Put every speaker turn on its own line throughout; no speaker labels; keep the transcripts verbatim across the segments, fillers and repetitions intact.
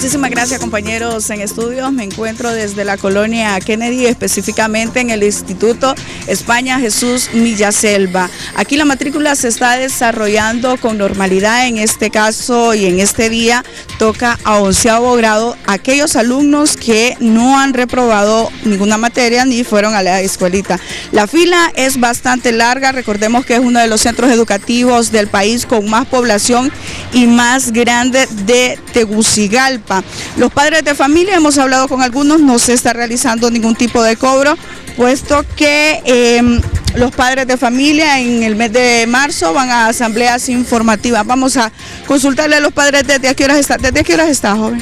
Muchísimas gracias, compañeros en estudios. Me encuentro desde la colonia Kennedy, específicamente en el Instituto España Jesús Millaselva. Aquí la matrícula se está desarrollando con normalidad. En este caso y en este día toca a onceavo grado aquellos alumnos que no han reprobado ninguna materia ni fueron a la escuelita. La fila es bastante larga. Recordemos que es uno de los centros educativos del país con más población y más grande de Tegucigalpa. Los padres de familia, hemos hablado con algunos, no se está realizando ningún tipo de cobro, puesto que eh, los padres de familia en el mes de marzo van a asambleas informativas. Vamos a consultarle a los padres desde a qué horas está. ¿Desde a qué horas está, joven?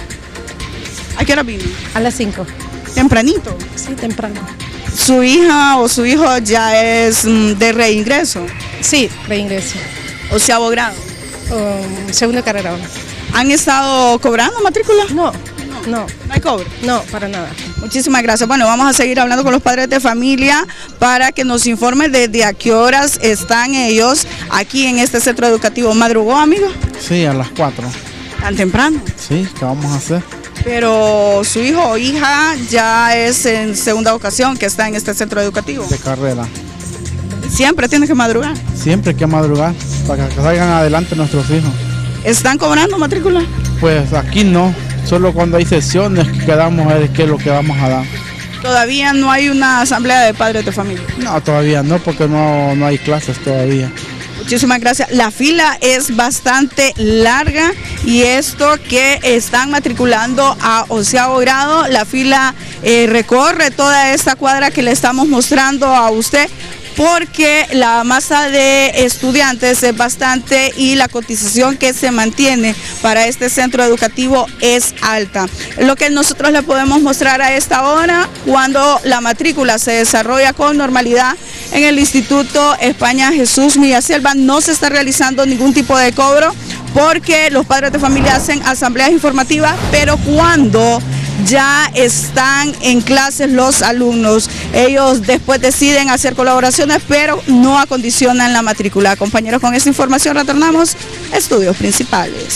¿A qué hora vino?
A las cinco.
¿Tempranito?
Sí, temprano.
¿Su hija o su hijo ya es de reingreso?
Sí, reingreso.
¿O sea abogado?
Um, segunda carrera ahora.
¿Han estado cobrando matrícula?
No, no.
¿No hay cobro?
No, para nada.
Muchísimas gracias. Bueno, vamos a seguir hablando con los padres de familia para que nos informen desde a qué horas están ellos aquí en este centro educativo. ¿Madrugó, amigo?
Sí, a las cuatro.
¿Tan temprano?
Sí, ¿qué vamos a hacer?
Pero su hijo o hija ya es en segunda ocasión que está en este centro educativo.
De carrera.
Siempre tiene que madrugar.
Siempre hay que madrugar para que salgan adelante nuestros hijos.
¿Están cobrando matrícula?
Pues aquí no, solo cuando hay sesiones que quedamos a ver qué es lo que vamos a dar.
¿Todavía no hay una asamblea de padres de familia?
No, todavía no, porque no, no hay clases todavía.
Muchísimas gracias. La fila es bastante larga y esto que están matriculando a onceavo grado, la fila eh, recorre toda esta cuadra que le estamos mostrando a usted, porque la masa de estudiantes es bastante y la cotización que se mantiene para este centro educativo es alta. Lo que nosotros le podemos mostrar a esta hora, cuando la matrícula se desarrolla con normalidad en el Instituto España Jesús Millaselva, no se está realizando ningún tipo de cobro porque los padres de familia hacen asambleas informativas, pero cuando ya están en clases los alumnos, ellos después deciden hacer colaboraciones, pero no acondicionan la matrícula. Compañeros, con esta información retornamos a estudios principales.